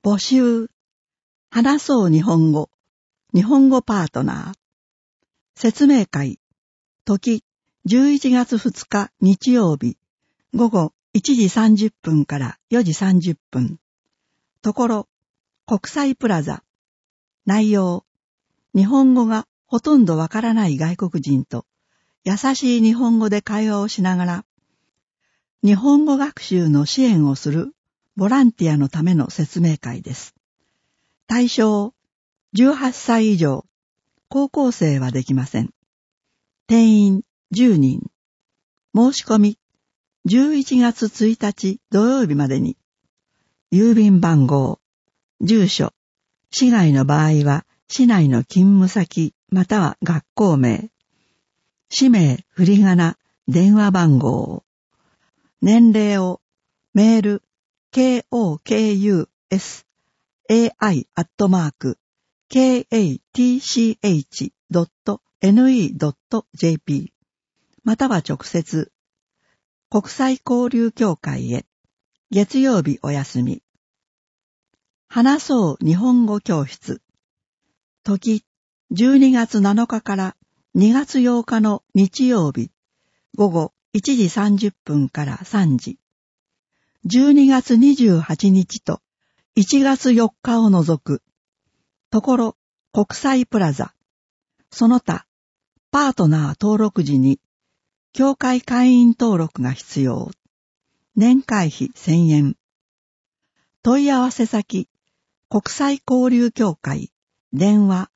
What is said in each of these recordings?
募集。話そう日本語。日本語パートナー。説明会。時、11月2日日曜日。午後1時30分から4時30分。ところ、国際プラザ。内容。日本語がほとんどわからない外国人と優しい日本語で会話をしながら、日本語学習の支援をするボランティアのための説明会です。対象、18歳以上、高校生はできません。定員10人。申し込み、11月1日土曜日までに。郵便番号、住所、市外の場合は市内の勤務先または学校名、氏名、振り仮名、電話番号、年齢をメール、kokus.kai@katch.ne.jp または直接、国際交流協会へ、月曜日お休み。話そう日本語教室。時、12月7日から2月8日の日曜日、午後1時30分から3時。12月28日と1月4日を除く。ところ、国際プラザ。その他、パートナー登録時に、協会会員登録が必要。年会費1000円。問い合わせ先、国際交流協会、電話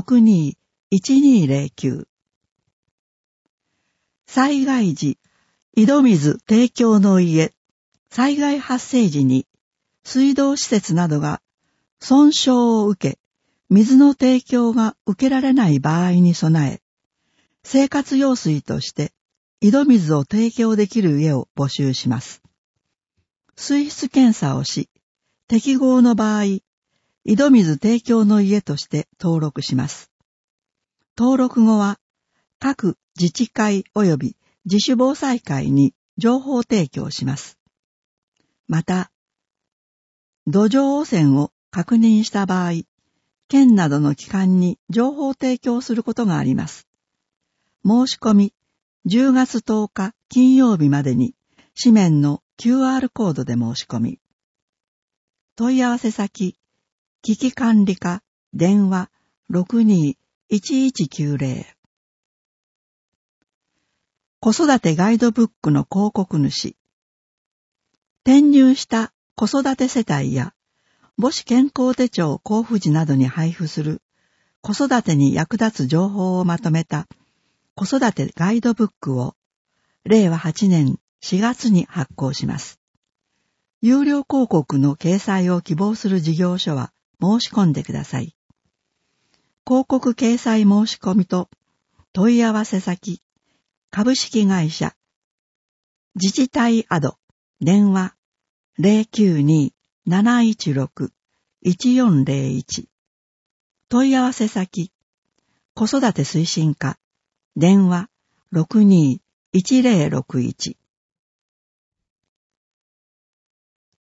62-1209。災害時、井戸水提供の家、災害発生時に、水道施設などが損傷を受け、水の提供が受けられない場合に備え、生活用水として井戸水を提供できる家を募集します。水質検査をし、適合の場合、井戸水提供の家として登録します。登録後は、各自治会及び自主防災会に情報提供します。また、土壌汚染を確認した場合、県などの機関に情報提供することがあります。申し込み、10月10日金曜日までに、紙面の QR コードで申し込み。問い合わせ先、危機管理課、電話62-1190。子育てガイドブックの広告主。転入した子育て世帯や母子健康手帳交付時などに配布する子育てに役立つ情報をまとめた子育てガイドブックを令和8年4月に発行します。有料広告の掲載を希望する事業所は申し込んでください。広告掲載申し込みと問い合わせ先、株式会社自治体アド電話092-716-1401問い合わせ先子育て推進課電話62-1061